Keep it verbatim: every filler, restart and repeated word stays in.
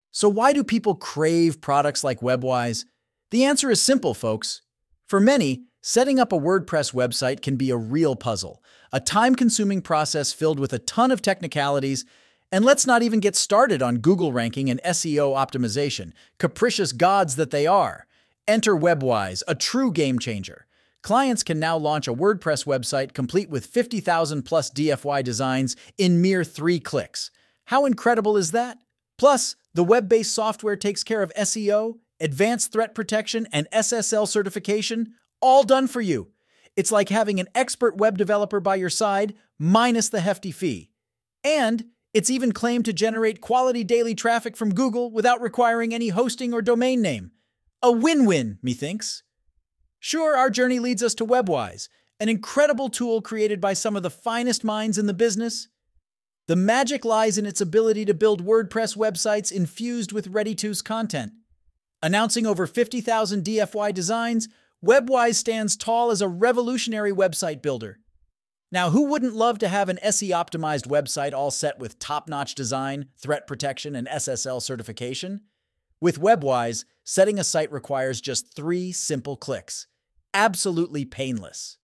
So why do people crave products like Webwise? The answer is simple, folks. For many, setting up a WordPress website can be a real puzzle, a time-consuming process filled with a ton of technicalities, and let's not even get started on Google ranking and S E O optimization, capricious gods that they are. Enter Webwise, a true game changer. Clients can now launch a WordPress website complete with fifty thousand plus D F Y designs in mere three clicks. How incredible is that? Plus, the web-based software takes care of S E O, advanced threat protection, and S S L certification, all done for you. It's like having an expert web developer by your side, minus the hefty fee. And it's even claimed to generate quality daily traffic from Google without requiring any hosting or domain name. A win-win, methinks. Sure, our journey leads us to Webwise, an incredible tool created by some of the finest minds in the business. The magic lies in its ability to build WordPress websites infused with ready-to-use content. Announcing over fifty thousand D F Y designs, Webwise stands tall as a revolutionary website builder. Now, who wouldn't love to have an S E O-optimized website all set with top-notch design, threat protection, and S S L certification? With Webwise, setting a site requires just three simple clicks. Absolutely painless.